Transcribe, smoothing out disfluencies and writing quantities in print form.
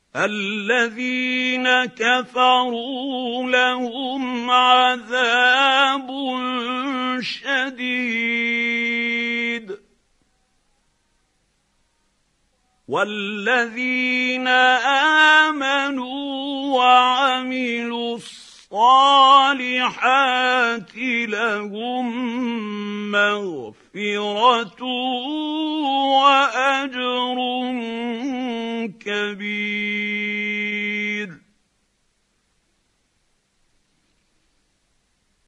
الذين كفروا لهم عذاب شديد والذين آمنوا وعملوا الصالحات لهم مغفرة وأجر كبير.